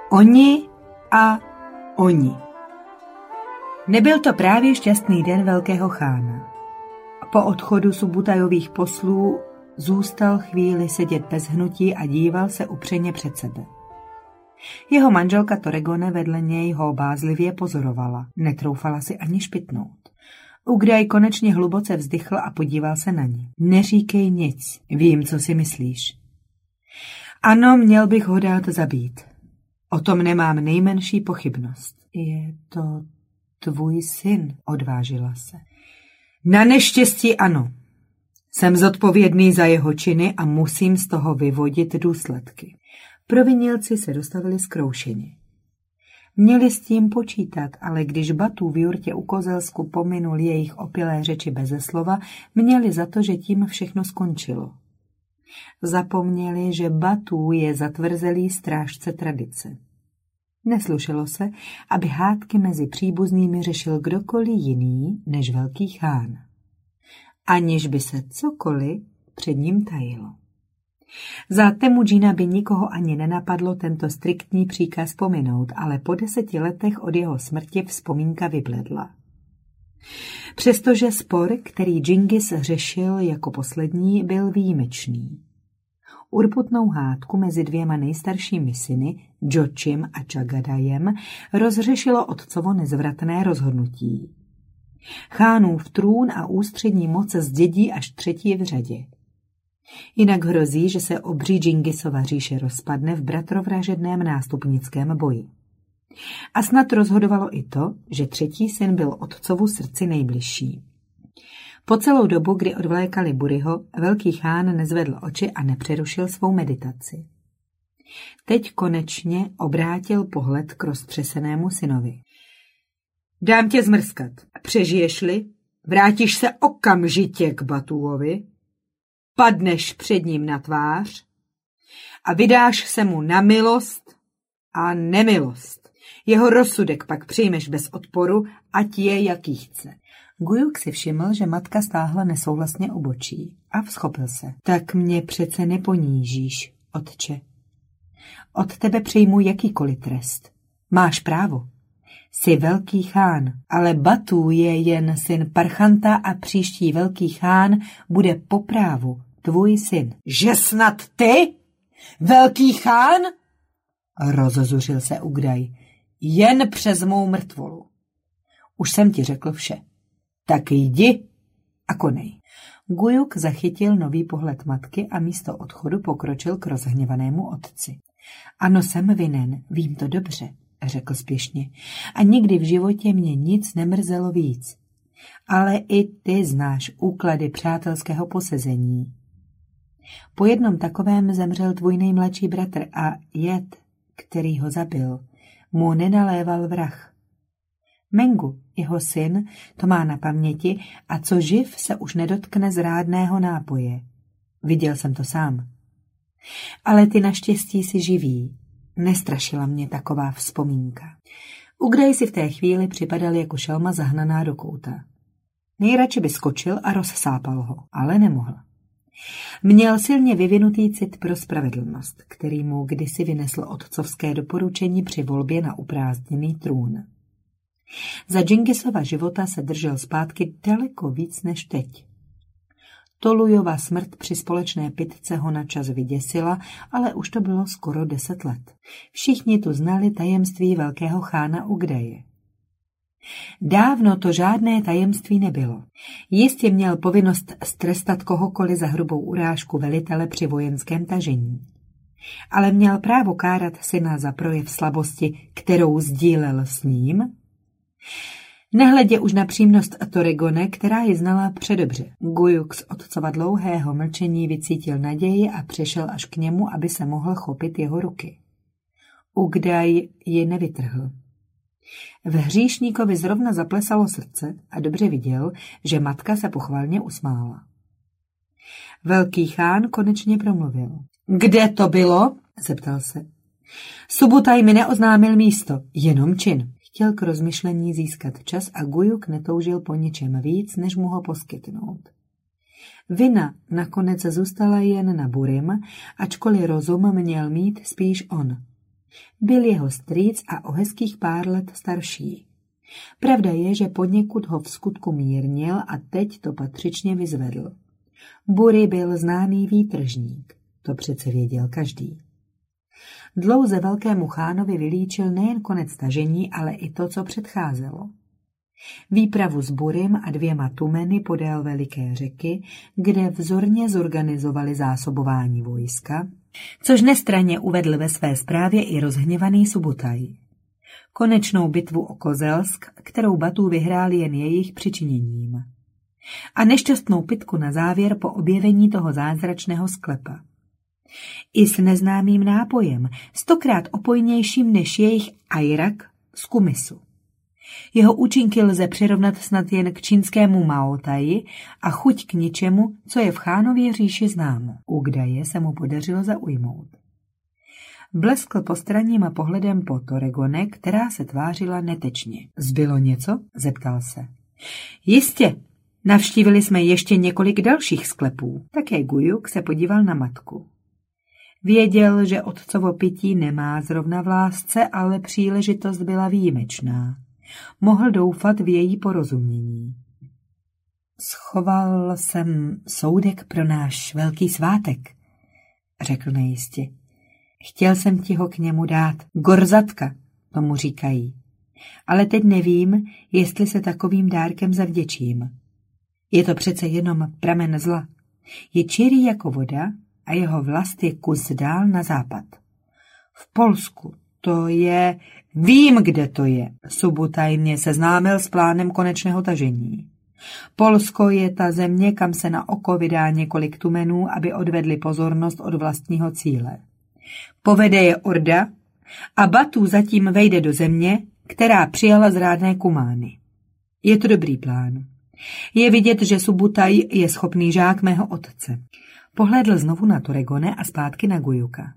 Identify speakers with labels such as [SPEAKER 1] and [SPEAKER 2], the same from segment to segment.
[SPEAKER 1] Oni a oni. Nebyl to právě šťastný den velkého chána. Po odchodu Subutajových poslů zůstal chvíli sedět bez hnutí a díval se upřeně před sebe. Jeho manželka Toregone vedle něj ho bázlivě pozorovala, netroufala si ani špitnout. Ugraj konečně hluboce vzdychl a podíval se na ní. Neříkej nic, vím, co si myslíš. Ano, měl bych ho dát zabít. O tom nemám nejmenší pochybnost. Je to tvůj syn, odvážila se. Na neštěstí ano. Jsem zodpovědný za jeho činy a musím z toho vyvodit důsledky. Provinilci se dostavili zkroušeně. Měli s tím počítat, ale když Batu v jurtě u Kozelsku pominul jejich opilé řeči beze slova, měli za to, že tím všechno skončilo. Zapomněli, že Batu je zatvrzelý strážce tradice. Neslušelo se, aby hádky mezi příbuznými řešil kdokoliv jiný než velký chán. Aniž by se cokoliv před ním tajilo. Za Temudžina by nikoho ani nenapadlo tento striktní příkaz pominout, ale po 10 letech od jeho smrti vzpomínka vybledla. Přestože spor, který Džingis řešil jako poslední, byl výjimečný. Urputnou hádku mezi dvěma nejstaršími syny, Džočim a Čagadajem, rozřešilo otcovo nezvratné rozhodnutí. Chánův trůn a ústřední moc zdědí až 3. v řadě. Jinak hrozí, že se obří Džingisova říše rozpadne v bratrovražedném nástupnickém boji. A snad rozhodovalo i to, že 3. syn byl otcovu srdci nejbližší. Po celou dobu, kdy odvlékali Buriho, velký chán nezvedl oči a nepřerušil svou meditaci. Teď konečně obrátil pohled k roztřesenému synovi. Dám tě zmrskat. Přežiješ-li, vrátíš se okamžitě k Batuovi, padneš před ním na tvář a vydáš se mu na milost a nemilost. Jeho rozsudek pak přijmeš bez odporu, ať je jaký chce. Gujuk si všiml, že matka stáhla nesouhlasně obočí a vzchopil se. Tak mě přece neponížíš, otče. Od tebe přijmu jakýkoliv trest. Máš právo. Jsi velký chán, ale Batu je jen syn Parchanta a příští velký chán bude po právu tvůj syn. Že snad ty? Velký chán? Rozzuřil se Ugraj. Jen přes mou mrtvolu. Už jsem ti řekl vše. Tak jdi a konej. Gujuk zachytil nový pohled matky a místo odchodu pokročil k rozhněvanému otci. Ano, jsem vinen, vím to dobře, řekl spěšně. A nikdy v životě mě nic nemrzelo víc. Ale i ty znáš úklady přátelského posezení. Po jednom takovém zemřel tvůj nejmladší bratr a jed, který ho zabil, mu nenaléval vrah. Mengu, jeho syn, to má na paměti a co živ se už nedotkne zrádného nápoje. Viděl jsem to sám. Ale ty naštěstí si živý. Nestrašila mě taková vzpomínka. Ugraj si v té chvíli připadal jako šelma zahnaná do kouta. Nejradši by skočil a rozsápal ho, ale nemohl. Měl silně vyvinutý cit pro spravedlnost, který mu kdysi vynesl otcovské doporučení při volbě na uprázdněný trůn. Za Džingisova života se držel zpátky daleko víc než teď. Tolujova smrt při společné pitce ho načas vyděsila, ale už to bylo skoro 10 let. Všichni tu znali tajemství velkého chána Ugraje. Dávno to žádné tajemství nebylo. Jistě měl povinnost strestat kohokoliv za hrubou urážku velitele při vojenském tažení. Ale měl právo kárat syna za projev slabosti, kterou sdílel s ním? Nehledě už na přímnost Toregone, která ji znala předobře. Gujuk z otcova dlouhého mlčení vycítil naději a přešel až k němu, aby se mohl chopit jeho ruky. Ugraj ji nevytrhl. V hříšníkovi zrovna zaplesalo srdce a dobře viděl, že matka se pochvalně usmála. Velký chán konečně promluvil. Kde to bylo? Zeptal se. Subutaj mi neoznámil místo, jenom čin. Chtěl k rozmyšlení získat čas a Gujuk netoužil po ničem víc, než mu ho poskytnout. Vina nakonec zůstala jen na Burim, ačkoliv rozum měl mít spíš on. Byl jeho strýc a o hezkých pár let starší. Pravda je, že poněkud ho v skutku mírnil a teď to patřičně vyzvedl. Buri byl známý výtržník, to přece věděl každý. Dlouze velkému chánovi vylíčil nejen konec tažení, ale i to, co předcházelo. Výpravu s Burim a 2 tumeny podél veliké řeky, kde vzorně zorganizovali zásobování vojska, což nestranně uvedl ve své zprávě i rozhněvaný Subutaj. Konečnou bitvu o Kozelsk, kterou Batů vyhrál jen jejich přičiněním. A nešťastnou pitku na závěr po objevení toho zázračného sklepa. I s neznámým nápojem, 100krát opojnějším než jejich ajrak z kumisu. Jeho účinky lze přirovnat snad jen k čínskému Maotaji a chuť k ničemu, co je v Chánově říši známo. Ugdaje se mu podařilo zaujmout. Bleskl postranním pohledem po Toregone, která se tvářila netečně. Zbylo něco? Zeptal se. Jistě, navštívili jsme ještě několik dalších sklepů. Také Gujuk se podíval na matku. Věděl, že otcovo pití nemá zrovna v lásce, ale příležitost byla výjimečná. Mohl doufat v její porozumění. Schoval jsem soudek pro náš velký svátek, řekl nejistě. Chtěl jsem ti ho k němu dát. Gorzatka, tomu říkají. Ale teď nevím, jestli se takovým dárkem zavděčím. Je to přece jenom pramen zla. Je čirý jako voda a jeho vlast je kus dál na západ. V Polsku to je... Vím, kde to je. Subutaj mě seznámil s plánem konečného tažení. Polsko je ta země, kam se na oko vydá několik tumenů, aby odvedli pozornost od vlastního cíle. Povede je orda a Batů zatím vejde do země, která přijala zrádné kumány. Je to dobrý plán. Je vidět, že Subutaj je schopný žák mého otce. Pohlédl znovu na Toregone a zpátky na Gujuka.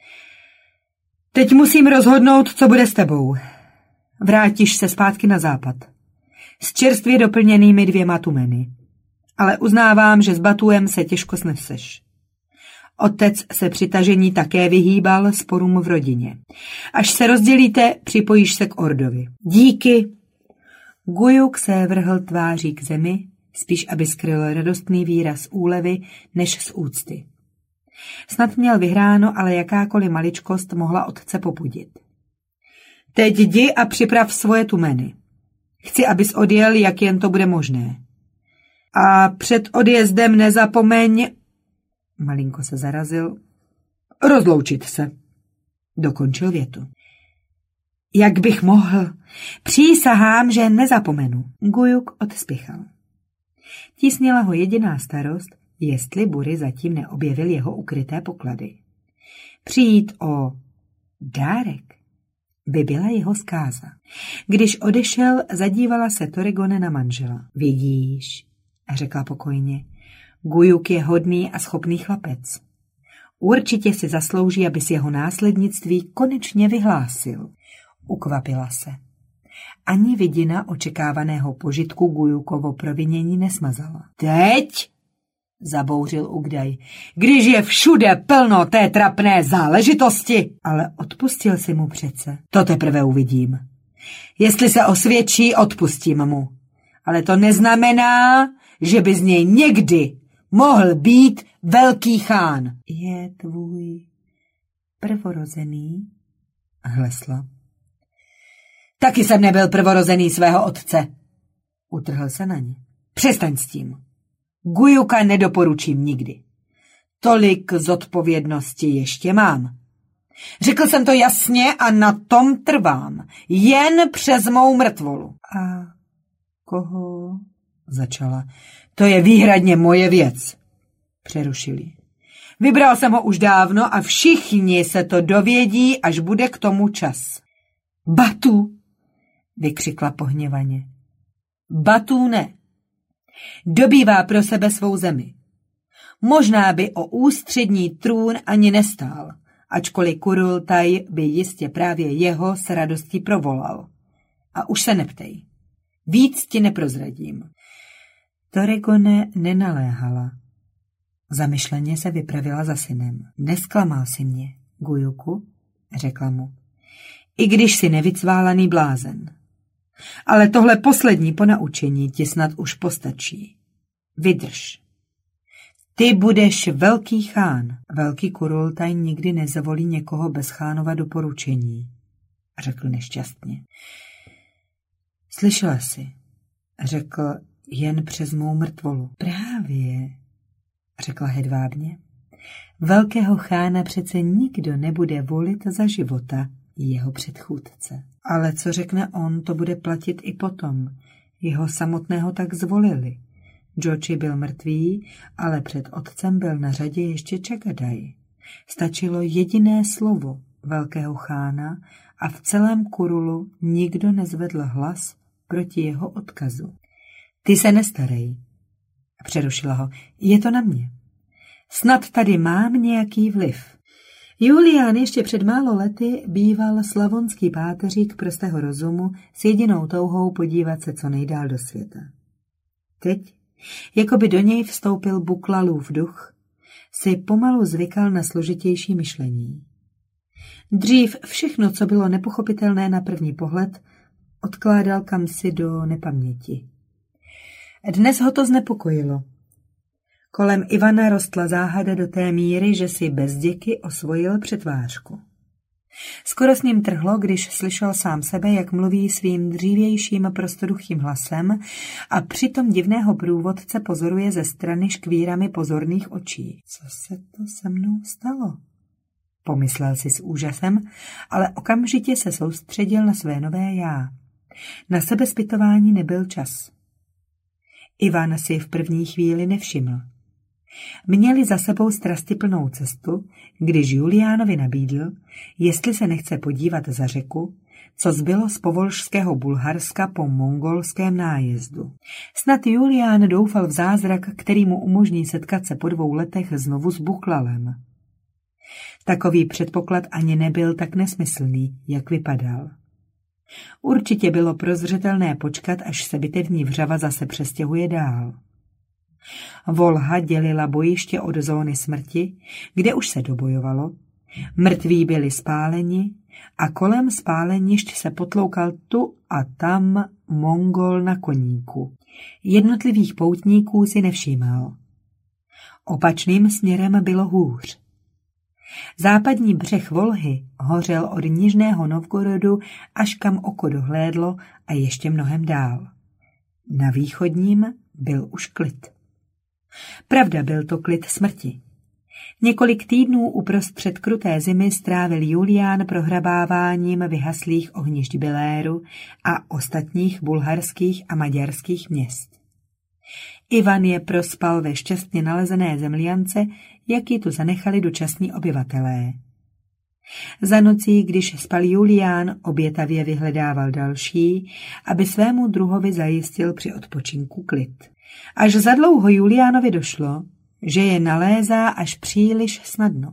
[SPEAKER 1] Teď musím rozhodnout, co bude s tebou. Vrátíš se zpátky na západ. S čerstvě doplněnými 2 tumeny. Ale uznávám, že s Batuem se těžko sneseš. Otec se při tažení také vyhýbal sporům v rodině. Až se rozdělíte, připojíš se k Ordovi. Díky. Gujuk se vrhl tváří k zemi, spíš aby skryl radostný výraz úlevy než z úcty. Snad měl vyhráno, ale jakákoliv maličkost mohla otce popudit. Teď jdi a připrav svoje tumeny. Chci, abys odjel, jak jen to bude možné. A před odjezdem nezapomeň... Malinko se zarazil. Rozloučit se. Dokončil větu. Jak bych mohl? Přísahám, že nezapomenu. Gujuk odspěchal. Tísnila ho jediná starost, jestli Buri zatím neobjevil jeho ukryté poklady. Přijít o dárek by byla jeho zkáza. Když odešel, zadívala se Toregone na manžela. Vidíš, řekla pokojně, Gujuk je hodný a schopný chlapec. Určitě si zaslouží, aby si jeho následnictví konečně vyhlásil. Ukvapila se. Ani vidina očekávaného požitku Gujukovo provinění nesmazala. Teď? Zabouřil Ugdaj. Když je všude plno té trapné záležitosti. Ale odpustil si mu přece. To teprve uvidím. Jestli se osvědčí, odpustím mu. Ale to neznamená, že by z něj někdy mohl být velký chán. Je tvůj prvorozený? Hlesla. Taky jsem nebyl prvorozený svého otce. Utrhl se na ně. Přestaň s tím. Gujuka nedoporučím nikdy. Tolik zodpovědnosti ještě mám. Řekl jsem to jasně a na tom trvám. Jen přes mou mrtvolu. A koho? Začala. To je výhradně moje věc. Přerušili. Vybral jsem ho už dávno a všichni se to dovědí, až bude k tomu čas. Batu, vykřikla pohněvaně. Batu ne. Dobývá pro sebe svou zemi. Možná by o ústřední trůn ani nestál, ačkoliv Kurultaj by jistě právě jeho s radostí provolal. A už se neptej. Víc ti neprozradím. Toregone nenaléhala. Zamyšleně se vypravila za synem. Nesklamal si mě, Gujuku, řekla mu. I když jsi nevycválaný blázen. Ale tohle poslední ponaučení ti snad už postačí. Vydrž. Ty budeš velký chán. Velký Kurultaj nikdy nezavolí někoho bez chánova doporučení, řekl nešťastně. Slyšela jsi, řekl jen přes mou mrtvolu. Právě, řekla hedvábně. Velkého chána přece nikdo nebude volit za života jeho předchůdce. Ale co řekne on, to bude platit i potom. Jeho samotného tak zvolili. Jochi byl mrtvý, ale před otcem byl na řadě ještě Čagadaj. Stačilo jediné slovo velkého chána a v celém Kurulu nikdo nezvedl hlas proti jeho odkazu. Ty se nestarej, přerušila ho, je to na mě. Snad tady mám nějaký vliv. Julián ještě před málo lety býval slavonský páteřík prostého rozumu s jedinou touhou podívat se co nejdál do světa. Teď, jako by do něj vstoupil Buklalův duch, si pomalu zvykal na složitější myšlení. Dřív všechno, co bylo nepochopitelné na první pohled, odkládal kamsi do nepaměti. Dnes ho to znepokojilo. Kolem Ivana rostla záhada do té míry, že si bez děky osvojil přetvářku. Skoro s ním trhlo, když slyšel sám sebe, jak mluví svým dřívějším prostoduchým hlasem a přitom divného průvodce pozoruje ze strany škvírami pozorných očí. Co se to se mnou stalo? Pomyslel si s úžasem, ale okamžitě se soustředil na své nové já. Na sebezpytování nebyl čas. Ivan si v první chvíli nevšiml. Měli za sebou strastiplnou cestu, když Juliánovi nabídl, jestli se nechce podívat za řeku, co zbylo z povolžského Bulharska po mongolském nájezdu. Snad Julián doufal v zázrak, který mu umožní setkat se po 2 letech znovu s Buklalem. Takový předpoklad ani nebyl tak nesmyslný, jak vypadal. Určitě bylo prozřetelné počkat, až se bitevní vřava zase přestěhuje dál. Volha dělila bojiště od zóny smrti, kde už se dobojovalo, mrtví byli spáleni a kolem spálenišť se potloukal tu a tam Mongol na koníku. Jednotlivých poutníků si nevšímal. Opačným směrem bylo hůř. Západní břeh Volhy hořel od Nižného Novgorodu až kam oko dohlédlo a ještě mnohem dál. Na východním byl už klid. Pravda, byl to klid smrti. Několik týdnů uprostřed kruté zimy strávil Julián prohrabáváním vyhaslých ohnišť Biléru a ostatních bulharských a maďarských měst. Ivan je prospal ve šťastně nalezené zemljance, jak ji tu zanechali dočasní obyvatelé. Za nocí, když spal Julián, obětavě vyhledával další, aby svému druhovi zajistil při odpočinku klid. Až zadlouho Juliánovi došlo, že je nalézá až příliš snadno.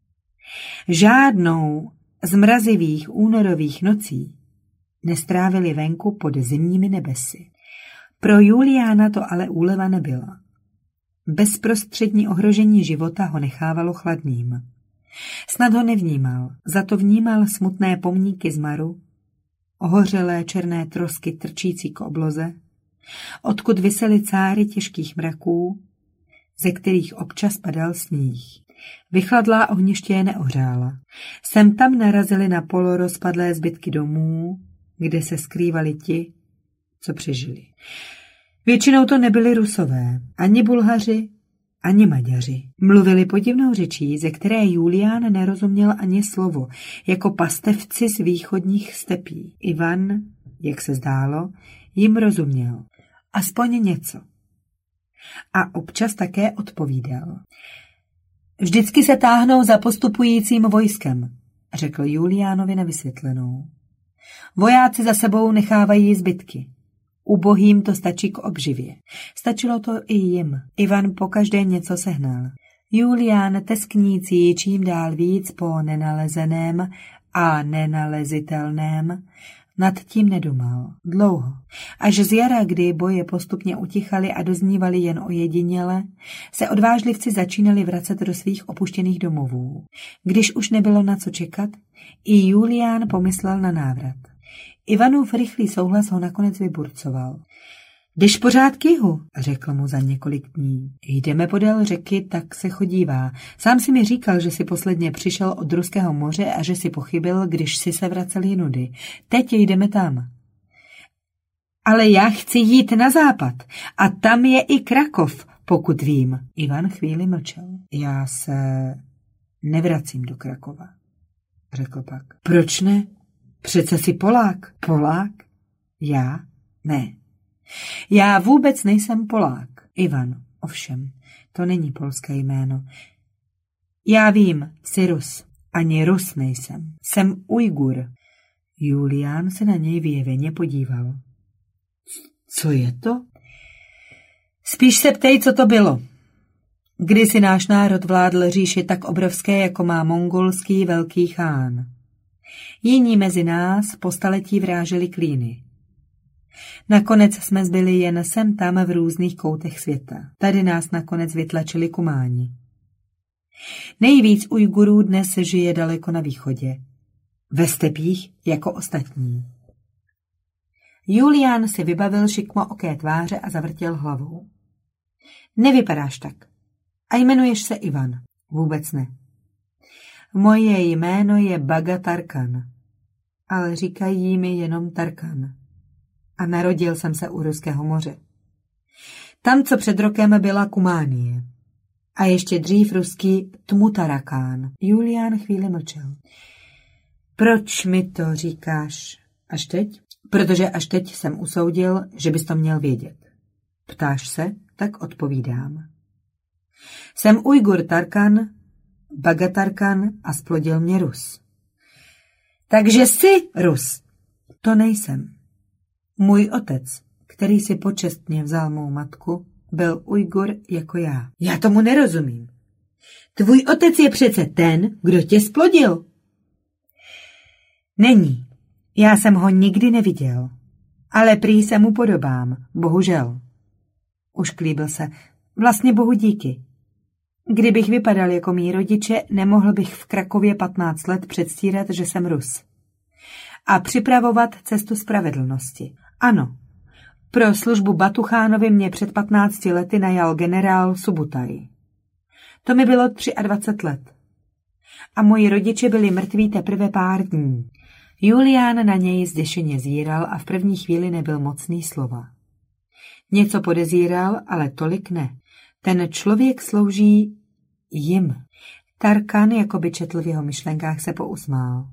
[SPEAKER 1] Žádnou z mrazivých únorových nocí nestrávili venku pod zimními nebesy. Pro Juliána to ale úleva nebyla. Bezprostřední ohrožení života ho nechávalo chladným. Snad ho nevnímal, za to vnímal smutné pomníky zmaru, ohořelé černé trosky trčící k obloze, odkud visely cáry těžkých mraků, ze kterých občas padal sníh. Vychladlá ohniště je neohřála. Sem tam narazili na polorozpadlé zbytky domů, kde se skrývali ti, co přežili. Většinou to nebyli Rusové, ani Bulhaři, ani Maďaři. Mluvili podivnou řečí, ze které Julián nerozuměl ani slovo, jako pastevci z východních stepí. Ivan, jak se zdálo, jim rozuměl. Aspoň něco. A občas také odpovídal. Vždycky se táhnou za postupujícím vojskem, řekl Juliánovi na vysvětlenou. Vojáci za sebou nechávají zbytky. Ubohým to stačí k obživě. Stačilo to i jim. Ivan pokaždé něco sehnal. Julián, tesknící čím dál víc po nenalezeném a nenalezitelném, nad tím nedumal. Dlouho. Až z jara, kdy boje postupně utichaly a doznívaly jen ojediněle, se odvážlivci začínali vracet do svých opuštěných domovů. Když už nebylo na co čekat, I Julián pomyslel na návrat. Ivanův rychlý souhlas ho nakonec vyburcoval. Jdeš pořád k jihu, řekl mu za několik dní. Jdeme podél řeky, tak se chodívá. Sám si mi říkal, že si posledně přišel od Ruského moře a že si pochybil, když si se vracel jinudy. Teď jdeme tam. Ale já chci jít na západ a tam je i Krakov, pokud vím. Ivan chvíli mlčel. Já se nevracím do Krakova, řekl pak. Proč ne? Přece jsi Polák. Polák? Já? Ne. Já vůbec nejsem Polák. Ivan, ovšem, to není polské jméno. Já vím, jsi Rus. Ani Rus nejsem. Jsem Ujgur. Julián se na něj vyjeveně podíval. Co je to? Spíš se ptej, co to bylo. Kdysi náš národ vládl říši tak obrovské, jako má mongolský velký chán. Jiní mezi nás po staletí vráželi klíny. Nakonec jsme zbyli jen sem tam v různých koutech světa. Tady nás nakonec vytlačili Kumáni. Nejvíc Ujgurů dnes žije daleko na východě. Ve stepích jako ostatní. Julián si vybavil šikmooké tváře a zavrtěl hlavou. Nevypadáš tak. A jmenuješ se Ivan. Vůbec ne. Moje jméno je Baga Tarkan, ale říkají mi jenom Tarkan. A narodil jsem se u Ruského moře. Tam, co před rokem byla Kumánie. A ještě dřív ruský Tmutarakán. Julián chvíli mlčel. Proč mi to říkáš až teď? Protože až teď jsem usoudil, že bys to měl vědět. Ptáš se, tak odpovídám. Jsem Ujgur Tarkan, Baga Tarkan a splodil mě Rus. Takže jsi Rus. To nejsem. Můj otec, který si počestně vzal mou matku, byl Ujgur jako já. Já tomu nerozumím. Tvůj otec je přece ten, kdo tě splodil. Není. Já jsem ho nikdy neviděl. Ale prý se mu podobám, bohužel. Ušklíbil se. Vlastně bohu díky. Kdybych vypadal jako mý rodiče, nemohl bych v Krakově 15 let předstírat, že jsem Rus. A připravovat cestu spravedlnosti. Ano, pro službu Batuchánovi mě před 15 lety najal generál Subutaj. To mi bylo 23 let. A moji rodiče byli mrtví teprve pár dní. Julián na něj zděšeně zíral a v první chvíli nebyl mocný slova. Něco podezíral, ale tolik ne. Ten člověk slouží jim. Tarkan, jako by četl v jeho myšlenkách, se pousmál.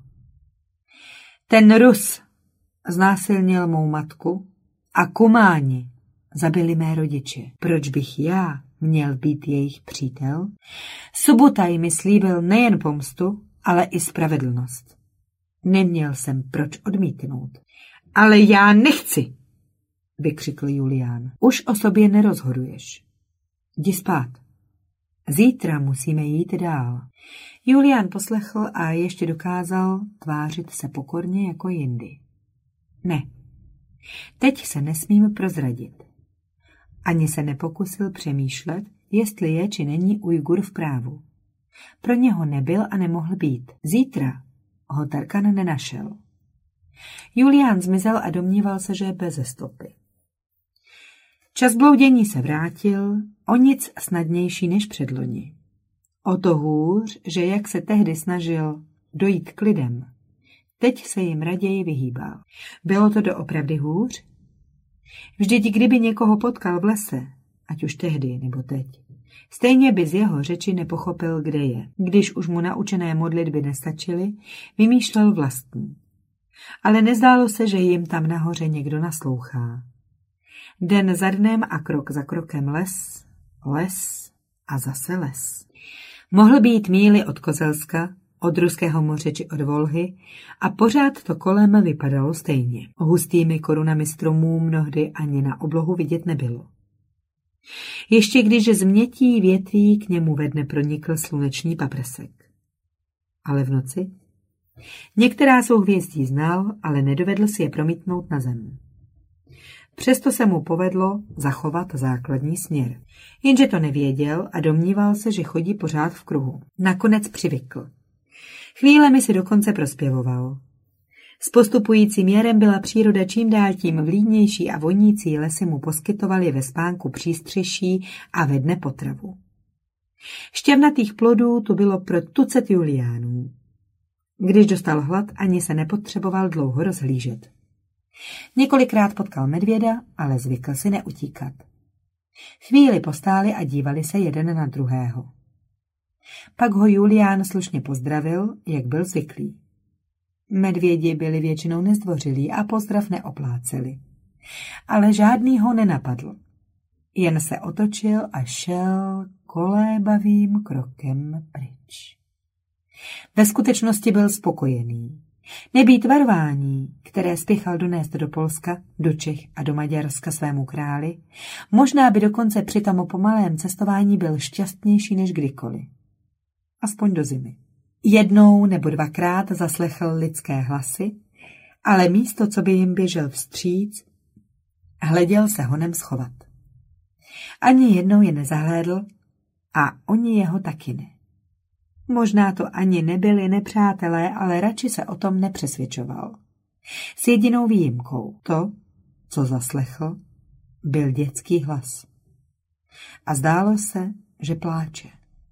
[SPEAKER 1] Ten Rus znásilnil mou matku a Kumáni zabili mé rodiče. Proč bych já měl být jejich přítel? Subutaj mi slíbil nejen pomstu, ale i spravedlnost. Neměl jsem proč odmítnout. Ale já nechci, vykřikl Julián. Už o sobě nerozhoduješ. Jdi spát. Zítra musíme jít dál. Julián poslechl a ještě dokázal tvářit se pokorně jako jindy. Ne, teď se nesmím prozradit. Ani se nepokusil přemýšlet, jestli je či není Ujgur v právu. Pro něho nebyl a nemohl být. Zítra ho Tarkan nenašel. Julián zmizel a domníval se, že je beze stopy. Čas bloudění se vrátil, o nic snadnější než předloni. O to hůř, že jak se tehdy snažil dojít k lidem, teď se jim raději vyhýbal. Bylo to doopravdy hůř? Vždyť kdyby někoho potkal v lese, ať už tehdy nebo teď, stejně by z jeho řeči nepochopil, kde je. Když už mu naučené modlitby nestačily, vymýšlel vlastní. Ale nezdálo se, že jim tam nahoře někdo naslouchá. Den za dnem a krok za krokem les, les a zase les. Mohl být míly od Kozelska, od Ruského moře či od Volhy a pořád to kolem vypadalo stejně. Hustými korunami stromů mnohdy ani na oblohu vidět nebylo. Ještě když z mětí větví k němu ve dne pronikl slunečný paprsek. Ale v noci? Některá souhvězdí znal, ale nedovedl si je promítnout na zem. Přesto se mu povedlo zachovat základní směr. Jenže to nevěděl a domníval se, že chodí pořád v kruhu. Nakonec přivykl. Chvílemi si dokonce prospěvoval. S postupujícím jarem byla příroda čím dál tím vlídnější a vonící lesy mu poskytovaly ve spánku přístřeší a ve dne potravu. Šťavnatých plodů tu bylo pro tucet Juliánů. Když dostal hlad, ani se nepotřeboval dlouho rozhlížet. Několikrát potkal medvěda, ale zvykl si neutíkat. Chvíli postáli a dívali se jeden na druhého. Pak ho Julián slušně pozdravil, jak byl zvyklý. Medvědi byli většinou nezdvořilí a pozdrav neopláceli. Ale žádný ho nenapadl. Jen se otočil a šel kolébavým krokem pryč. Ve skutečnosti byl spokojený. Nebýt varování, které spěchal donést do Polska, do Čech a do Maďarska svému králi, možná by dokonce při tom pomalém cestování byl šťastnější než kdykoliv. Aspoň do zimy. Jednou nebo dvakrát zaslechl lidské hlasy, ale místo, co by jim běžel vstříc, hleděl se honem schovat. Ani jednou je nezahlédl a oni jeho taky ne. Možná to ani nebyli nepřátelé, ale radši se o tom nepřesvědčoval. S jedinou výjimkou. To, co zaslechl, byl dětský hlas. A zdálo se, že pláče.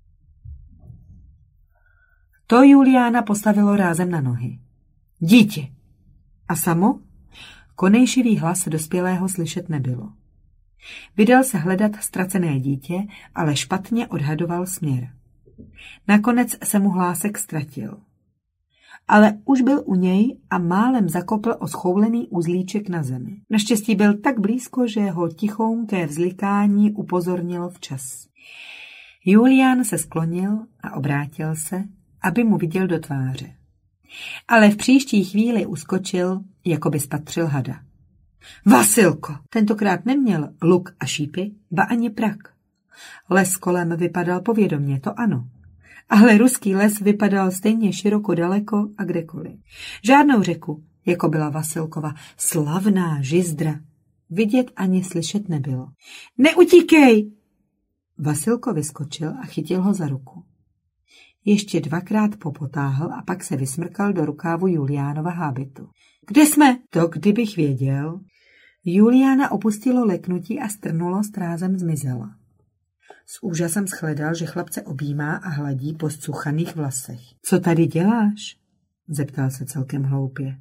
[SPEAKER 1] To Juliána postavilo rázem na nohy. Dítě! A samo? Konejšivý hlas dospělého slyšet nebylo. Vydal se hledat ztracené dítě, ale špatně odhadoval směr. Nakonec se mu hlásek ztratil. Ale už byl u něj a málem zakopl o schoulený uzlíček na zemi. Naštěstí byl tak blízko, že ho tichounké vzlikání upozornilo včas. Julián se sklonil a obrátil se, aby mu viděl do tváře. Ale v příští chvíli uskočil, jako by spatřil hada. Vasilko! Tentokrát neměl luk a šípy, ba ani prak. Les kolem vypadal povědomně, to ano. Ale ruský les vypadal stejně široko daleko a kdekoliv. Žádnou řeku, jako byla Vasilkova slavná žizdra, vidět ani slyšet nebylo. Neutíkej! Vasilko vyskočil a chytil ho za ruku. Ještě dvakrát popotáhl a pak se vysmrkal do rukávu Juliánova hábitu. Kde jsme? To kdybych věděl. Juliána opustilo leknutí a strnulost rázem zmizela. S úžasem shledal, že chlapce objímá a hladí po zcuchaných vlasech. Co tady děláš? Zeptal se celkem hloupě.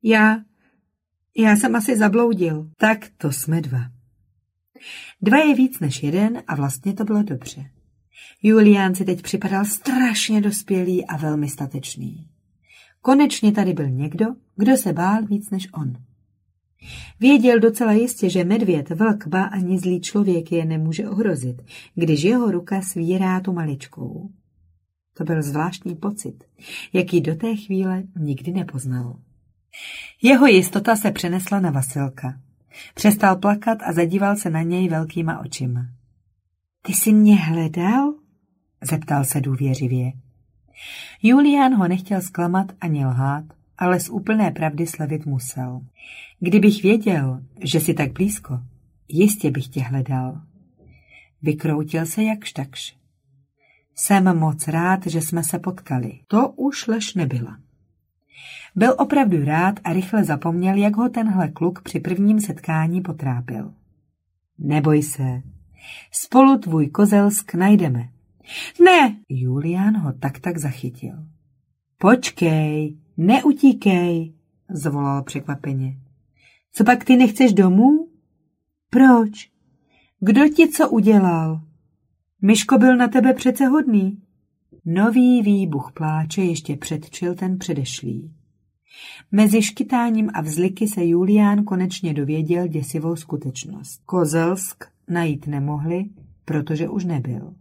[SPEAKER 1] Já jsem asi zabloudil. Tak to jsme dva. Dva je víc než jeden a vlastně to bylo dobře. Julián si teď připadal strašně dospělý a velmi statečný. Konečně tady byl někdo, kdo se bál víc než on. Věděl docela jistě, že medvěd, vlk, ba ani zlý člověk je nemůže ohrozit, když jeho ruka svírá tu maličkou. To byl zvláštní pocit, jaký do té chvíle nikdy nepoznal. Jeho jistota se přenesla na Vasilka. Přestal plakat a zadíval se na něj velkýma očima. Ty jsi mě hledal? Zeptal se důvěřivě. Julián ho nechtěl zklamat ani lhát, ale z úplné pravdy slavit musel. Kdybych věděl, že jsi tak blízko, jistě bych tě hledal. Vykroutil se jakž takž. Jsem moc rád, že jsme se potkali. To už lež nebyla. Byl opravdu rád a rychle zapomněl, jak ho tenhle kluk při prvním setkání potrápil. Neboj se, spolu tvůj kozelsk najdeme. Ne! Julián ho tak zachytil. Počkej, neutíkej, zavolal překvapeně. Co pak ty nechceš domů? Proč? Kdo ti co udělal? Myško byl na tebe přece hodný. Nový výbuch pláče ještě předčil ten předešlý. Mezi škytáním a vzliky se Julián konečně dověděl děsivou skutečnost. Kozelsk najít nemohli, protože už nebyl.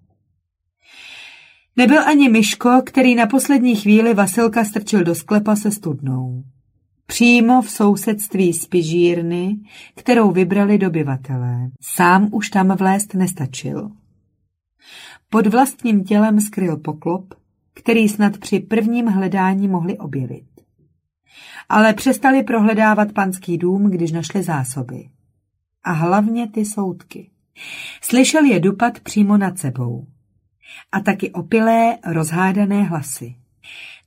[SPEAKER 1] Nebyl ani Myško, který na poslední chvíli Vasilka strčil do sklepa se studnou. Přímo v sousedství spižírny, kterou vybrali dobyvatelé. Sám už tam vlézt nestačil. Pod vlastním tělem skryl poklop, který snad při prvním hledání mohli objevit. Ale přestali prohledávat panský dům, když našli zásoby. A hlavně ty soudky. Slyšel je dupat přímo nad sebou. A taky opilé, rozhádané hlasy.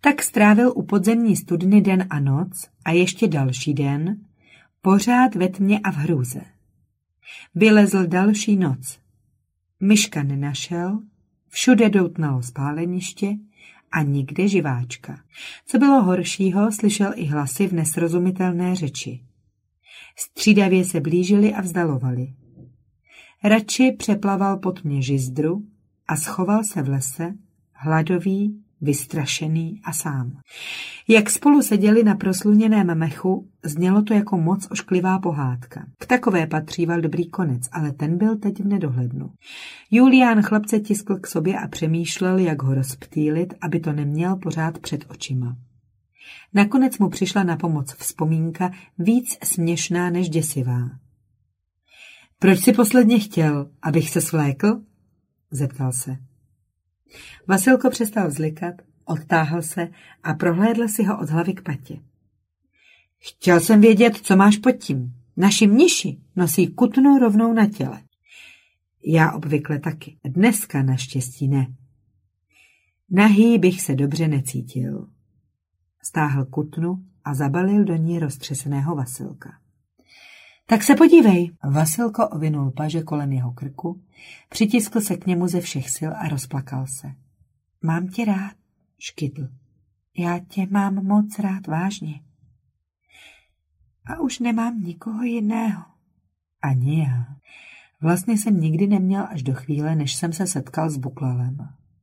[SPEAKER 1] Tak strávil u podzemní studny den a noc a ještě další den, pořád ve tmě a v hrůze. Vylezl další noc. Myška nenašel, všude doutnalo spáleniště a nikde živáčka. Co bylo horšího, slyšel i hlasy v nesrozumitelné řeči. Střídavě se blížili a vzdalovali. Radši přeplaval po tmě žizdru a schoval se v lese, hladový, vystrašený a sám. Jak spolu seděli na prosluněném mechu, znělo to jako moc ošklivá pohádka. K takové patříval dobrý konec, ale ten byl teď v nedohlednu. Julián chlapce tiskl k sobě a přemýšlel, jak ho rozptýlit, aby to neměl pořád před očima. Nakonec mu přišla na pomoc vzpomínka víc směšná než děsivá. Proč si posledně chtěl, abych se svlékl? Zeptal se. Vasilko přestal vzlikat, odtáhl se a prohlédl si ho od hlavy k patě. Chtěl jsem vědět, co máš pod tím. Naši mniši nosí kutnu rovnou na těle. Já obvykle taky. Dneska naštěstí ne. Nahý bych se dobře necítil. Stáhl kutnu a zabalil do ní roztřeseného Vasilka. Tak se podívej. Vasilko ovinul paže kolem jeho krku, přitiskl se k němu ze všech sil a rozplakal se. Mám tě rád, škytl. Já tě mám moc rád, vážně. A už nemám nikoho jiného. Ani já. Vlastně jsem nikdy neměl až do chvíle, než jsem se setkal s Buklalem.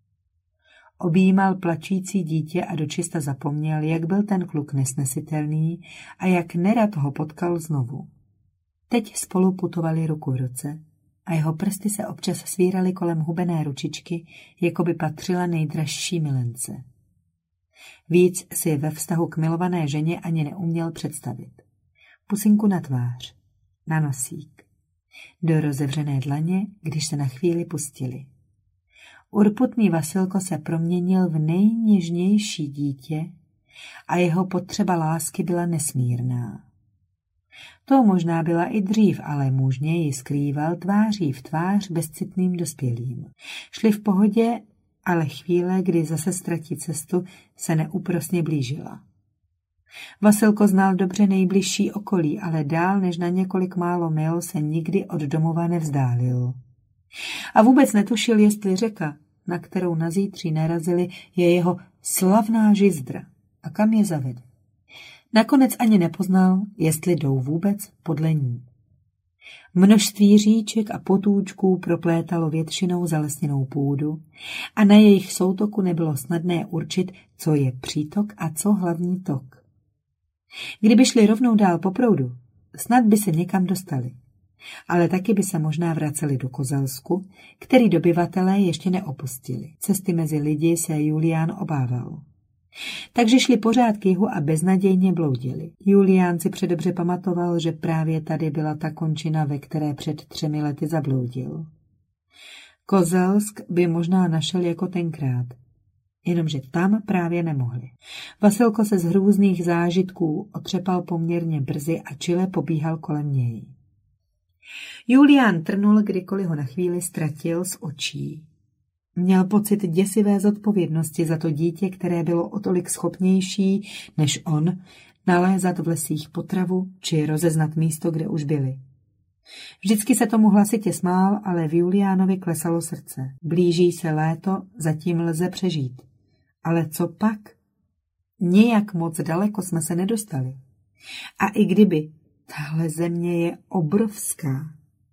[SPEAKER 1] Objímal plačící dítě a dočista zapomněl, jak byl ten kluk nesnesitelný a jak nerad ho potkal znovu. Teď spolu putovali ruku v ruce a jeho prsty se občas svíraly kolem hubené ručičky, jako by patřila nejdražší milence. Víc si ve vztahu k milované ženě ani neuměl představit. Pusinku na tvář, na nosík, do rozevřené dlaně, když se na chvíli pustili. Urputný Vasilko se proměnil v nejněžnější dítě a jeho potřeba lásky byla nesmírná. To možná byla i dřív, ale mužně ji skrýval tváří v tvář bezcitným dospělým. Šli v pohodě, ale chvíle, kdy zase ztratí cestu, se neúprosně blížila. Vasilko znal dobře nejbližší okolí, ale dál než na několik málo mil se nikdy od domova nevzdálil. A vůbec netušil, jestli řeka, na kterou na zítří narazili, je jeho slavná žizdra a kam je zavede. Nakonec ani nepoznal, jestli jdou vůbec podle ní. Množství říček a potůčků proplétalo většinou zalesněnou půdu a na jejich soutoku nebylo snadné určit, co je přítok a co hlavní tok. Kdyby šli rovnou dál po proudu, snad by se někam dostali, ale taky by se možná vraceli do Kozelsku, který dobyvatelé ještě neopustili. Cesty mezi lidi se Julián obával. Takže šli pořád k jihu a beznadějně bloudili. Julián si předobře pamatoval, že právě tady byla ta končina, ve které před 3 lety zabloudil. Kozelsk by možná našel jako tenkrát, jenomže tam právě nemohli. Vasilko se z hrůzných zážitků otřepal poměrně brzy a čile pobíhal kolem něj. Julián trnul, kdykoliv ho na chvíli ztratil z očí. Měl pocit děsivé zodpovědnosti za to dítě, které bylo o tolik schopnější než on nalézat v lesích potravu či rozeznat místo, kde už byli. Vždycky se tomu hlasitě smál, ale v Juliánovi klesalo srdce. Blíží se léto, zatím lze přežít. Ale co pak? Nějak moc daleko jsme se nedostali. A i kdyby, tahle země je obrovská.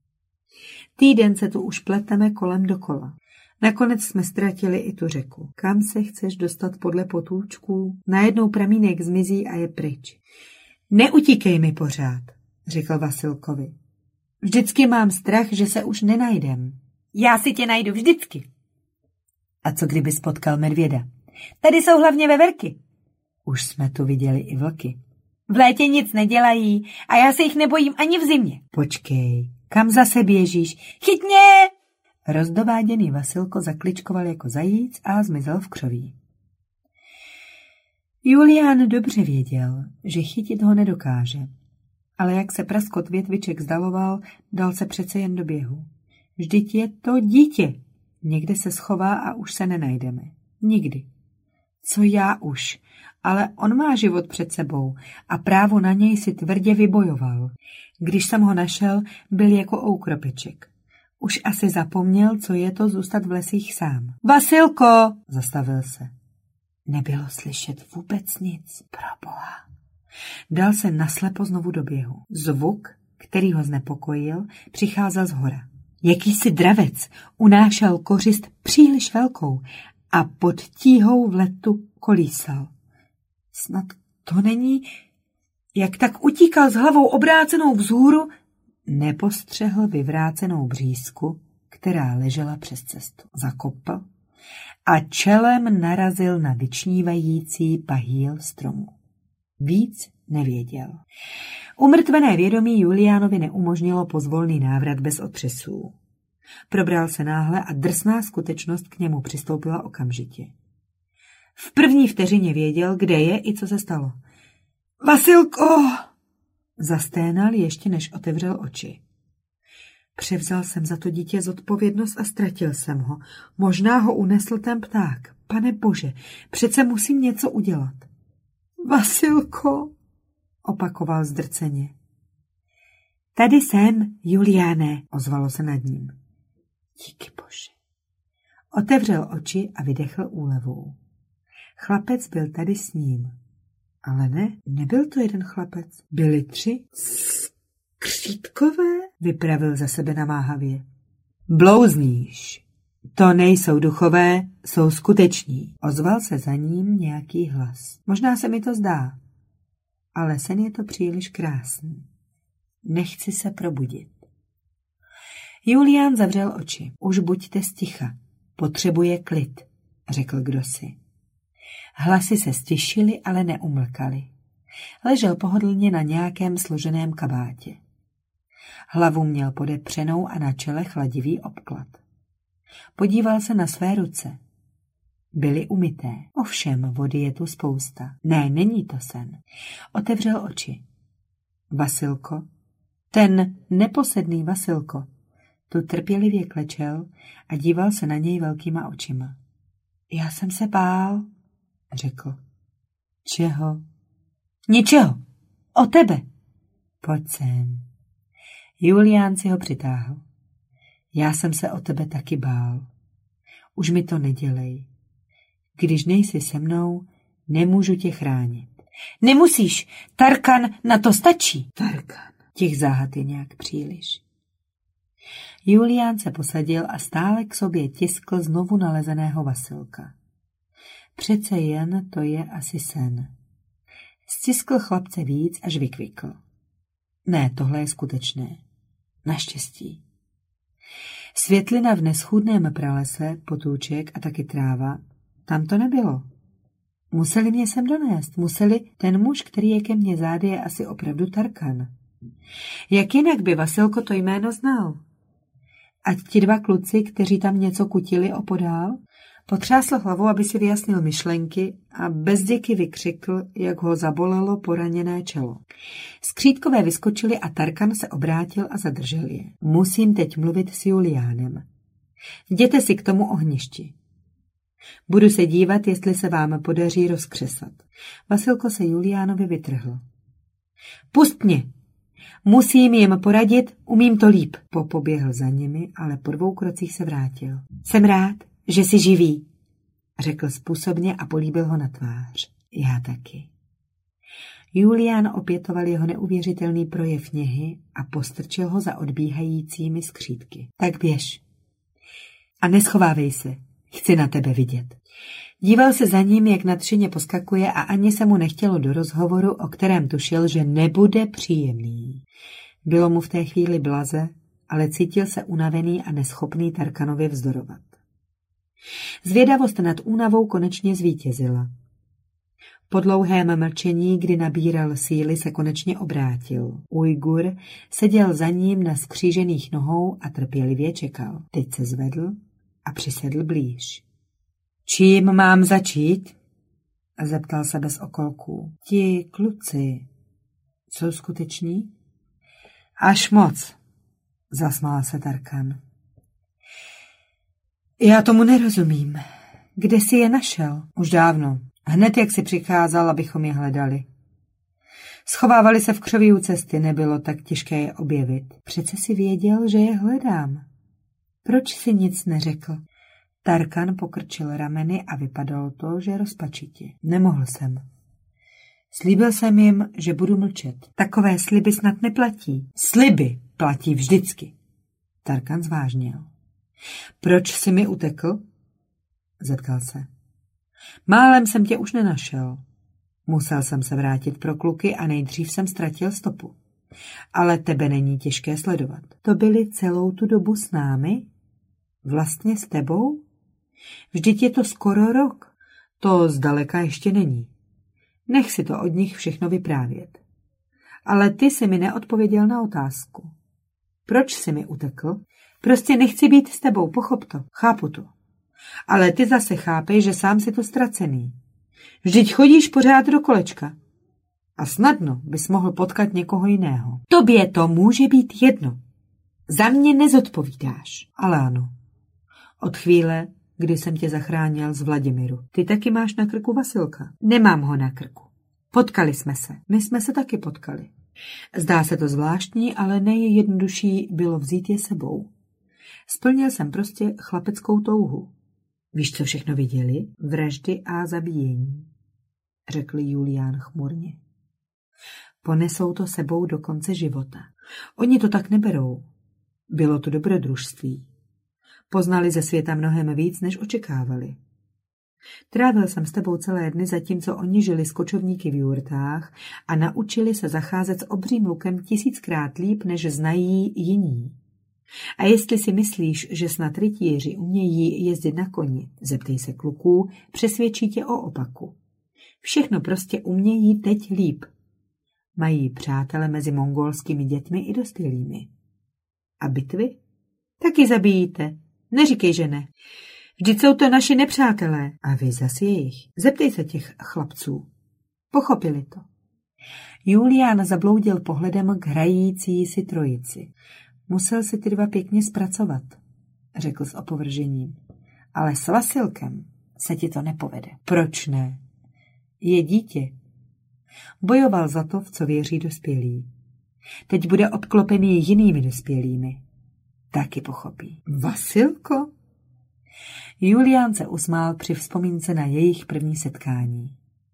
[SPEAKER 1] Týden se tu už pleteme kolem dokola. Nakonec jsme ztratili i tu řeku. Kam se chceš dostat podle potůčků? Najednou pramínek zmizí a je pryč. Neutíkej mi pořád, řekl Vasilkovi. Vždycky mám strach, že se už nenajdem. Já si tě najdu vždycky. A co kdyby spotkal medvěda? Tady jsou hlavně veverky. Už jsme tu viděli i vlky. V létě nic nedělají a já se jich nebojím ani v zimě. Počkej, kam zase běžíš? Chyť mě! Rozdováděný Vasilko zakličkoval jako zajíc a zmizel v křoví. Julián dobře věděl, že chytit ho nedokáže, ale jak se praskot větviček zdaloval, dal se přece jen do běhu. Vždyť je to dítě. Někde se schová a už se nenajdeme. Nikdy. Co já už, ale on má život před sebou a právo na něj si tvrdě vybojoval. Když jsem ho našel, byl jako oukropeček. Už asi zapomněl, co je to zůstat v lesích sám. Vasilko! Zastavil se. Nebylo slyšet vůbec nic, proboha. Dal se naslepo znovu do běhu. Zvuk, který ho znepokojil, přicházel zhora. Jakýsi dravec unášel kořist příliš velkou a pod tíhou v letu kolísal. Snad to není, jak tak utíkal s hlavou obrácenou vzhůru, nepostřehl vyvrácenou břízku, která ležela přes cestu. Zakopl a čelem narazil na vyčnívající pahýl stromu. Víc nevěděl. Umrtvené vědomí Juliánovi neumožnilo pozvolný návrat bez otřesů. Probral se náhle a drsná skutečnost k němu přistoupila okamžitě. V první vteřině věděl, kde je i co se stalo. Vasilko! Zasténal ještě, než otevřel oči. Převzal jsem za to dítě zodpovědnost a ztratil jsem ho. Možná ho unesl ten pták. Pane Bože, přece musím něco udělat. Vasilko, opakoval zdrceně. Tady jsem, Juliáne, ozvalo se nad ním. Díky Bože. Otevřel oči a vydechl úlevou. Chlapec byl tady s ním. Ale ne, nebyl to jeden chlapec. Byli 3. Skřítkové? Vypravil za sebe namáhavě. Blouzníš. To nejsou duchové, jsou skuteční. Ozval se za ním nějaký hlas. Možná se mi to zdá, ale sen je to příliš krásný. Nechci se probudit. Julián zavřel oči. Už buďte sticha. Potřebuje klid, řekl kdosi. Hlasy se stišily, ale neumlkaly. Ležel pohodlně na nějakém složeném kabátě. Hlavu měl podepřenou a na čele chladivý obklad. Podíval se na své ruce. Byly umyté, ovšem vody je tu spousta. Ne, není to sen. Otevřel oči. Vasilko, ten neposedný Vasilko, tu trpělivě klečel a díval se na něj velkýma očima. Já jsem se bál, řekl. Čeho? Ničeho. O tebe. Pojď sem. Julián si ho přitáhl. Já jsem se o tebe taky bál. Už mi to nedělej. Když nejsi se mnou, nemůžu tě chránit. Nemusíš, Tarkan na to stačí. Tarkan. Těch záhad je nějak příliš. Julián se posadil a stále k sobě tiskl znovu nalezeného Vasilka. Přece jen to je asi sen. Stiskl chlapce víc, až vykvikl. Ne, tohle je skutečné. Naštěstí. Světlina v neschůdném pralese, potůček a taky tráva, tam to nebylo. Museli mě sem donést, museli ten muž, který je ke mně zády, je asi opravdu Tarkan. Jak jinak by Vasilko to jméno znal? Ať ti 2 kluci, kteří tam něco kutili opodál? Potřásl hlavou, aby si vyjasnil myšlenky a bezděky vykřikl, jak ho zabolelo poraněné čelo. Skřítkové vyskočili a Tarkan se obrátil a zadržel je. Musím teď mluvit s Juliánem. Jděte si k tomu ohništi. Budu se dívat, jestli se vám podaří rozkřesat. Vasilko se Juliánovi vytrhl. Pust mě! Musím jim poradit, umím to líp. Poběhl za nimi, ale po 2 krocích se vrátil. Jsem rád, že jsi živý, řekl způsobně a políbil ho na tvář. Já taky. Julián opětoval jeho neuvěřitelný projev něhy a postrčil ho za odbíhajícími skřítky. Tak běž. A neschovávej se, chci na tebe vidět. Díval se za ním, jak nadšeně poskakuje a ani se mu nechtělo do rozhovoru, o kterém tušil, že nebude příjemný. Bylo mu v té chvíli blaze, ale cítil se unavený a neschopný Tarkanovi vzdorovat. Zvědavost nad únavou konečně zvítězila. Po dlouhém mlčení, kdy nabíral síly, se konečně obrátil. Ujgur seděl za ním na skřížených nohou a trpělivě čekal. Teď se zvedl a přisedl blíž. Čím mám začít? Zeptal se bez okolků. Ti kluci jsou skuteční? Až moc, zasmál se Tarkan. Já tomu nerozumím. Kde jsi je našel? Už dávno. Hned jak si přicházel, abychom je hledali. Schovávali se v křoví u cesty, nebylo tak těžké je objevit. Přece si věděl, že je hledám. Proč si nic neřekl? Tarkan pokrčil rameny a vypadalo to, že rozpačitě. Nemohl jsem. Slíbil jsem jim, že budu mlčet. Takové sliby snad neplatí. Sliby platí vždycky. Tarkan zvážnil. Proč jsi mi utekl? Zeptal se. Málem jsem tě už nenašel. Musel jsem se vrátit pro kluky a nejdřív jsem ztratil stopu. Ale tebe není těžké sledovat. To byli celou tu dobu s námi? Vlastně s tebou? Vždyť je to skoro rok. To zdaleka ještě není. Nech si to od nich všechno vyprávět. Ale ty jsi mi neodpověděl na otázku. Proč jsi mi utekl? Prostě nechci být s tebou, pochop to, chápu to. Ale ty zase chápej, že sám jsi to ztracený. Vždyť chodíš pořád do kolečka. A snadno bys mohl potkat někoho jiného. Tobě to může být jedno. Za mě nezodpovídáš. Ale ano. Od chvíle, kdy jsem tě zachránil z Vladimiru. Ty taky máš na krku Vasilka. Nemám ho na krku. Potkali jsme se. My jsme se taky potkali. Zdá se to zvláštní, ale nejjednodušší bylo vzít je sebou. Splnil jsem prostě chlapeckou touhu. Víš, co všechno viděli? Vraždy a zabíjení, řekl Julián chmurně. Ponesou to sebou do konce života. Oni to tak neberou. Bylo to dobrodružství. Poznali ze světa mnohem víc, než očekávali. Trávil jsem s tebou celé dny, zatímco oni žili s kočovníky v jurtách a naučili se zacházet s obřím lukem 1000krát líp, než znají jiní. A jestli si myslíš, že snad rytíři umějí jezdit na koni, zeptej se kluků, přesvědčí tě o opaku. Všechno prostě umějí teď líp. Mají přátele mezi mongolskými dětmi i dospělými. A bitvy? Taky zabijíte. Neříkej, že ne. Vždyť jsou to naši nepřátelé a vy zas jejich. Zeptej se těch chlapců. Pochopili to. Julián zabloudil pohledem k hrající si trojici. Musel si ty dva pěkně zpracovat, řekl s opovržením. Ale s Vasilkem se ti to nepovede. Proč ne? Je dítě. Bojoval za to, v co věří dospělí. Teď bude obklopený jinými dospělými. Taky pochopí. Vasilko? Julián se usmál při vzpomínce na jejich první setkání.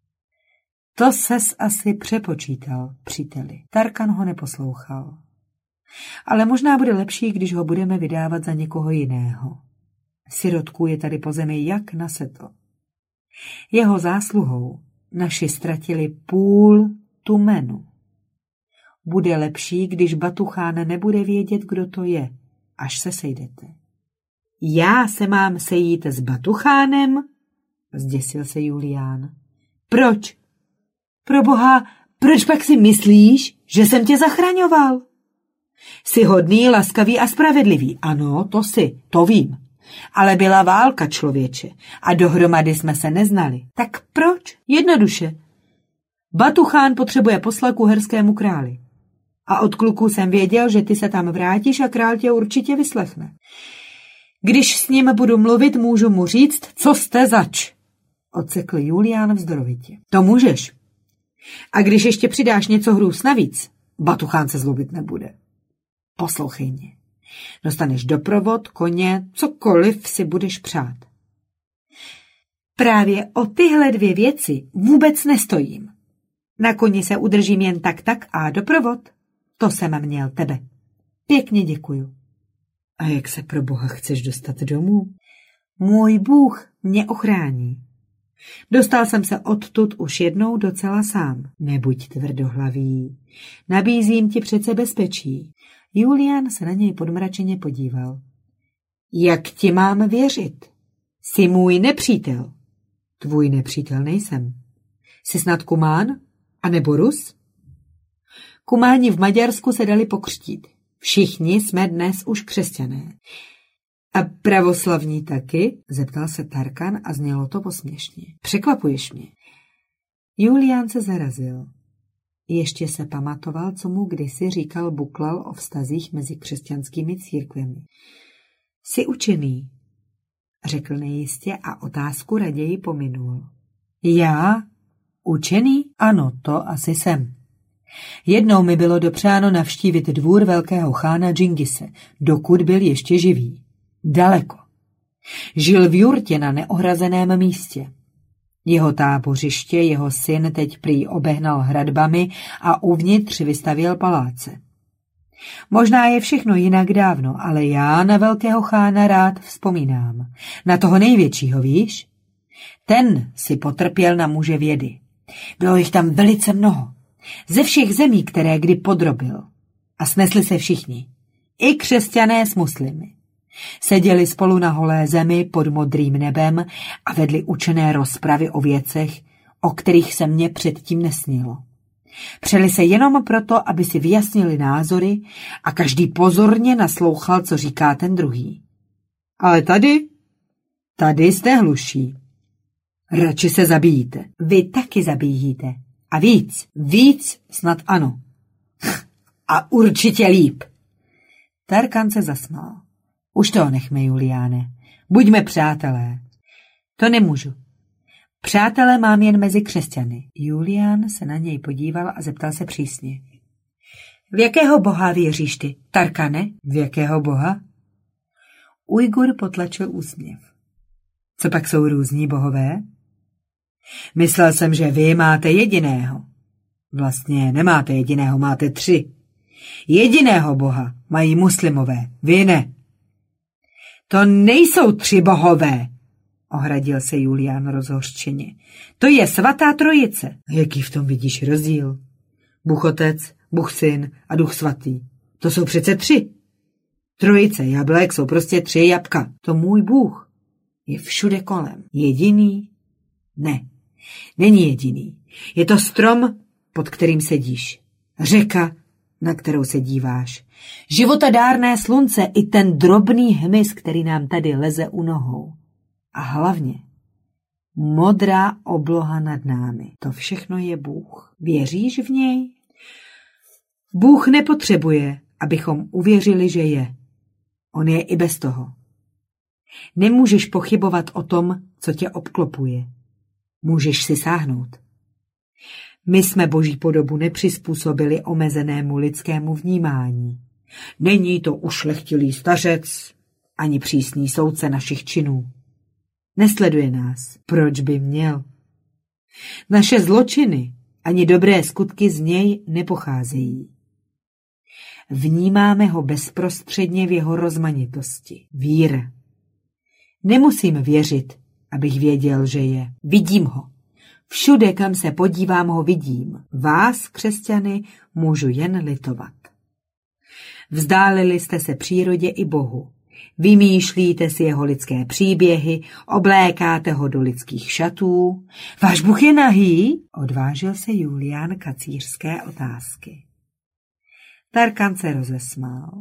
[SPEAKER 1] To ses asi přepočítal, příteli. Tarkan ho neposlouchal. Ale možná bude lepší, když ho budeme vydávat za někoho jiného. Sirotků je tady po zemi jak na seto. Jeho zásluhou naši ztratili půl tumenu. Bude lepší, když Batuchán nebude vědět, kdo to je, až se sejdete. Já se mám sejít s Batuchánem? Zděsil se Julián. Proč? Proboha, proč pak si myslíš, že jsem tě zachraňoval? Jsi hodný, laskavý a spravedlivý. Ano, to jsi, to vím. Ale byla válka, člověče, a dohromady jsme se neznali. Tak proč? Jednoduše. Batuchán potřebuje poslat k uherskému králi. A od kluků jsem věděl, že ty se tam vrátíš a král tě určitě vyslechne. Když s ním budu mluvit, můžu mu říct, co jste zač, odsekl Julián vzdorovitě. To můžeš. A když ještě přidáš něco hrůz navíc, Batuchán se zlobit nebude. Poslouchej mě. Dostaneš doprovod, koně, cokoliv si budeš přát. Právě o tyhle 2 věci vůbec nestojím. Na koni se udržím jen tak a doprovod, to jsem měl tebe. Pěkně děkuju. A jak se pro Boha chceš dostat domů? Můj Bůh mě ochrání. Dostal jsem se odtud už jednou docela sám. Nebuď tvrdohlavý. Nabízím ti přece bezpečí. Julián se na něj podmračeně podíval. Jak ti mám věřit? Jsi můj nepřítel. Tvůj nepřítel nejsem. Jsi snad Kumán? A nebo Rus? Kumáni v Maďarsku se dali pokřtít. Všichni jsme dnes už křesťané. A pravoslavní taky? Zeptal se Tarkan a znělo to posměšně. Překvapuješ mě. Julián se zarazil. Ještě se pamatoval, co mu kdysi říkal Buklal o vztazích mezi křesťanskými církvemi. Jsi učený, řekl nejistě a otázku raději pominul. Já? Učený? Ano, to asi jsem. Jednou mi bylo dopřáno navštívit dvůr velkého chána Džingise, dokud byl ještě živý. Daleko. Žil v jurtě na neohrazeném místě. Jeho tábořiště jeho syn teď prý obehnal hradbami a uvnitř vystavěl paláce. Možná je všechno jinak dávno, ale já na velkého chána rád vzpomínám. Na toho největšího, víš? Ten si potrpěl na muže vědy. Bylo jich tam velice mnoho. Ze všech zemí, které kdy podrobil. A snesli se všichni. I křesťané s muslimy. Seděli spolu na holé zemi pod modrým nebem a vedli učené rozpravy o věcech, o kterých se mně předtím nesnilo. Přeli se jenom proto, aby si vyjasnili názory a každý pozorně naslouchal, co říká ten druhý. Ale tady jste hluší. Radši se zabíjíte. Vy taky zabíjíte. A víc snad ano. A určitě líp. Tarkan se zasmál. Už toho nechme, Juliáne. Buďme přátelé. To nemůžu. Přátelé mám jen mezi křesťany. Julián se na něj podíval a zeptal se přísně. V jakého boha věříš ty, Tarkane? V jakého boha? Ujgur potlačil úsměv. Co pak jsou různí bohové? Myslel jsem, že vy máte jediného. Vlastně nemáte jediného, máte 3. Jediného boha mají muslimové, vy ne. To nejsou 3 bohové, ohradil se Julián rozhořčeně. To je svatá trojice. Jaký v tom vidíš rozdíl? Bůh Otec, Bůh Syn a Duch Svatý. To jsou přece 3. Trojice jablek jsou prostě 3 jabka. To můj Bůh je všude kolem. Jediný? Ne, není jediný. Je to strom, pod kterým sedíš. Řeka, na kterou se díváš. Životadárné slunce i ten drobný hmyz, který nám tady leze u nohou. A hlavně modrá obloha nad námi. To všechno je Bůh. Věříš v něj? Bůh nepotřebuje, abychom uvěřili, že je. On je i bez toho. Nemůžeš pochybovat o tom, co tě obklopuje. Můžeš si sáhnout. My jsme Boží podobu nepřizpůsobili omezenému lidskému vnímání. Není to ušlechtilý stařec, ani přísný soudce našich činů. Nesleduje nás. Proč by měl? Naše zločiny ani dobré skutky z něj nepocházejí. Vnímáme ho bezprostředně v jeho rozmanitosti. Víra. Nemusím věřit, abych věděl, že je. Vidím ho. Všude, kam se podívám, ho vidím. Vás, křesťany, můžu jen litovat. Vzdálili jste se přírodě i Bohu. Vymýšlíte si jeho lidské příběhy, oblékáte ho do lidských šatů. Váš Bůh je nahý? Odvážil se Julián kacířské otázky. Tarkan se rozesmál.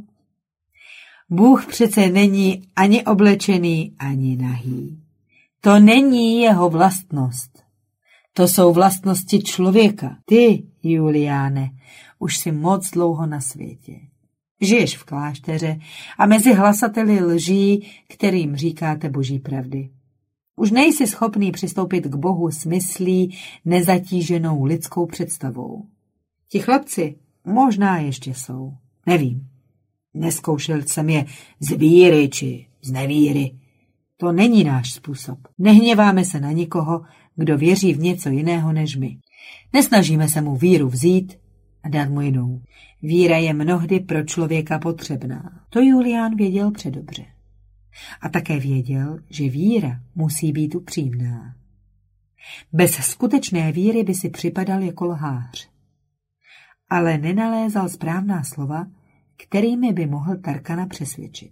[SPEAKER 1] Bůh přece není ani oblečený, ani nahý. To není jeho vlastnost. To jsou vlastnosti člověka. Ty, Juliáne, už jsi moc dlouho na světě. Žiješ v klášteře a mezi hlasateli lží, kterým říkáte boží pravdy. Už nejsi schopný přistoupit k Bohu s myslí nezatíženou lidskou představou. Ti chlapci možná ještě jsou. Nevím. Neskoušel jsem je z víry či z nevíry. To není náš způsob. Nehněváme se na nikoho, kdo věří v něco jiného než my. Nesnažíme se mu víru vzít a dát mu jinou. Víra je mnohdy pro člověka potřebná. To Julián věděl předobře. A také věděl, že víra musí být upřímná. Bez skutečné víry by si připadal jako lhář. Ale nenalézal správná slova, kterými by mohl Tarkana přesvědčit.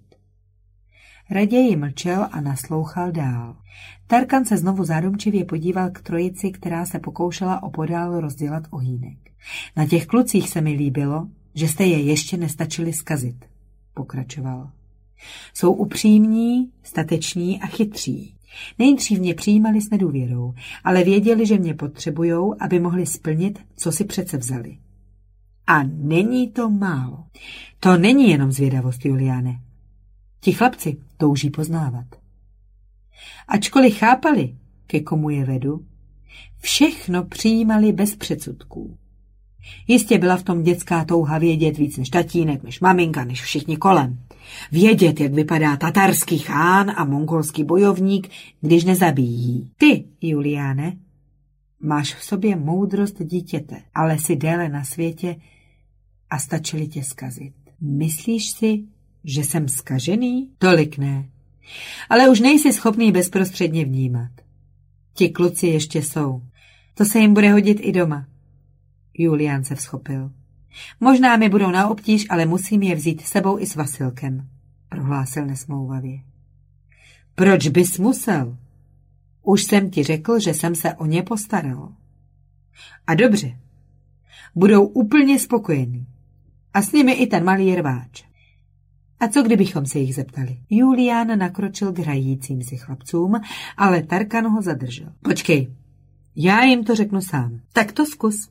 [SPEAKER 1] Raději mlčel a naslouchal dál. Tarkan se znovu zádomčivě podíval k trojici, která se pokoušela opodál rozdělat ohýnek. Na těch klucích se mi líbilo, že jste je ještě nestačili zkazit, pokračoval. Jsou upřímní, stateční a chytří. Nejdřív mě přijímali s nedůvěrou, ale věděli, že mě potřebujou, aby mohli splnit, co si přece vzali. A není to málo. To není jenom zvědavost, Juliáne. Ti chlapci touží poznávat. Ačkoliv chápali, ke komu je vedu, Všechno přijímali bez předsudků. Jistě byla v tom dětská touha vědět víc než tatínek, než maminka, než všichni kolem. Vědět, jak vypadá tatarský chán a mongolský bojovník, když nezabíjí. Ty, Juliáne, máš v sobě moudrost dítěte, ale jsi déle na světě a stačili tě zkazit. Myslíš si, že jsem zkažený? Tolik ne. Ale už nejsi schopný bezprostředně vnímat. Ti kluci ještě jsou. To se jim bude hodit i doma. Julián se vzchopil. Možná mi budou na obtíž, ale musím je vzít sebou i s Vasilkem, prohlásil nesmlouvavě. Proč bys musel? Už jsem ti řekl, že jsem se o ně postaral. A dobře, budou úplně spokojení. A s nimi i ten malý rváč. A co kdybychom se jich zeptali? Julián nakročil k hrajícím si chlapcům, ale Tarkan ho zadržel. Počkej, já jim to řeknu sám. Tak to zkus.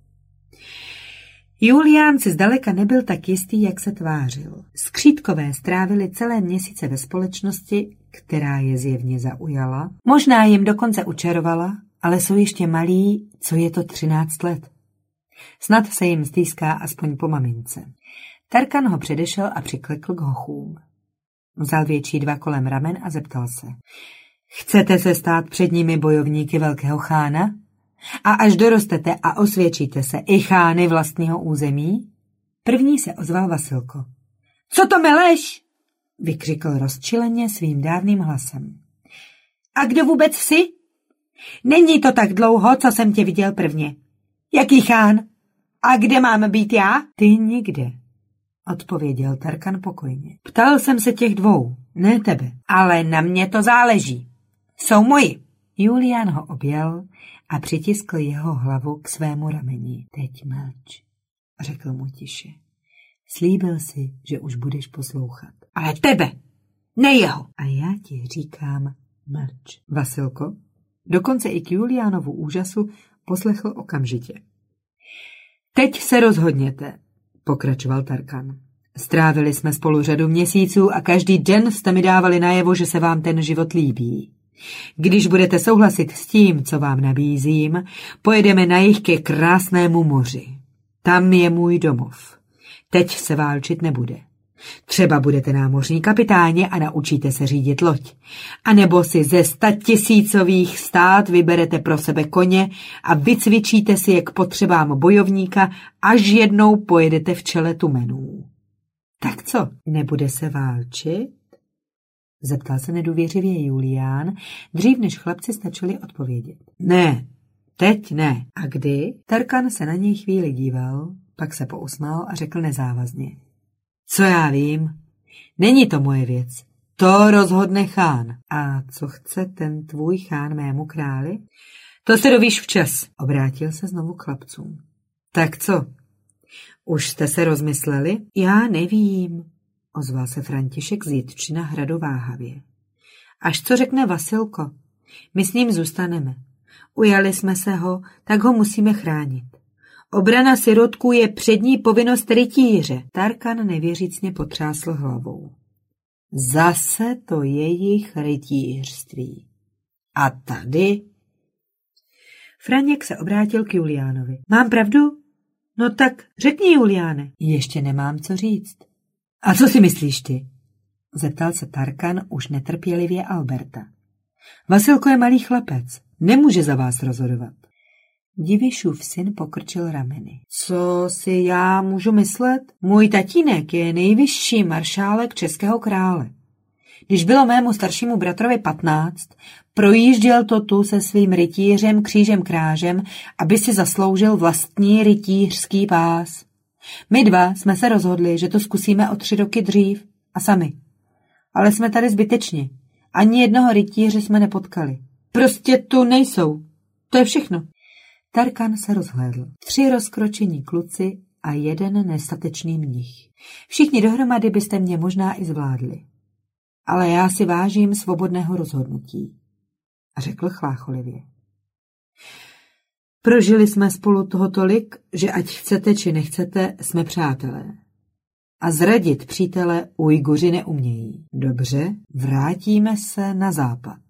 [SPEAKER 1] Julián si zdaleka nebyl tak jistý, jak se tvářil. Skřítkové strávili celé měsíce ve společnosti, která je zjevně zaujala. Možná jim dokonce učarovala, ale jsou ještě malí, co je to 13 let. Snad se jim stýská aspoň po mamince. Tarkan ho předešel a přiklekl k hochům. Vzal větší 2 kolem ramen a zeptal se. Chcete se stát před nimi bojovníky velkého chána? A až dorostete a osvědčíte se i chány vlastního území? První se ozval Vasilko. Co to meleš? Vykřikl rozčileně svým dávným hlasem. A kdo vůbec jsi? Není to tak dlouho, co jsem tě viděl prvně. Jaký chán? A kde mám být já? Ty nikde, odpověděl Tarkan pokojně. Ptal jsem se těch 2, ne tebe. Ale na mě to záleží. Jsou moji. Julián ho objel a přitiskl jeho hlavu k svému rameni. Teď mlč, řekl mu tiše. Slíbil si, že už budeš poslouchat. Ale tebe, ne jeho. A já ti říkám mlč. Vasilko, dokonce i k Juliánovu úžasu, poslechl okamžitě. Teď se rozhodněte, pokračoval Tarkan. Strávili jsme spolu řadu měsíců a každý den jste mi dávali najevo, že se vám ten život líbí. Když budete souhlasit s tím, co vám nabízím, pojedeme na jih ke krásnému moři. Tam je můj domov. Teď se válčit nebude. Třeba budete námořní kapitáni a naučíte se řídit loď. A nebo si ze 100 000 stát vyberete pro sebe koně a vycvičíte si je k potřebám bojovníka, až jednou pojedete v čele tumenů. Tak co, nebude se válčit? Zeptal se nedůvěřivě Julián, dřív než chlapci stačili odpovědět. Ne, teď ne. A kdy? Tarkan se na něj chvíli díval, pak se pousmál a řekl nezávazně. Co já vím? Není to moje věc. To rozhodne chán. A co chce ten tvůj chán mému králi? To se dovíš včas, obrátil se znovu k chlapcům. Tak co? Už jste se rozmysleli? Já nevím, ozval se František z Jitčina hradu váhavě. Až co řekne Vasilko, my s ním zůstaneme. Ujali jsme se ho, tak ho musíme chránit. Obrana sirotků je přední povinnost rytíře. Tarkan nevěřícně potřásl hlavou. Zase to jejich rytířství. A tady? Franěk se obrátil k Juliánovi. Mám pravdu? No tak řekni, Juliáne. Ještě nemám co říct. A co si myslíš ty? Zeptal se Tarkan už netrpělivě Alberta. Vasilko je malý chlapec. Nemůže za vás rozhodovat. Divišův syn pokrčil rameny. Co si já můžu myslet? Můj tatínek je nejvyšší maršálek českého krále. Když bylo mému staršímu bratrovi 15, projížděl to tu se svým rytířem křížem krážem, aby si zasloužil vlastní rytířský pás. My 2 jsme se rozhodli, že to zkusíme o 3 roky dřív a sami. Ale jsme tady zbytečně. Ani jednoho rytíře jsme nepotkali. Prostě tu nejsou. To je všechno. Tarkan se rozhlédl. 3 rozkročení kluci a 1 nestatečný mnich. Všichni dohromady byste mě možná i zvládli. Ale já si vážím svobodného rozhodnutí, řekl chlácholivě. Prožili jsme spolu toho tolik, že ať chcete či nechcete, jsme přátelé. A zradit přítele Ujguři neumějí. Dobře, vrátíme se na západ.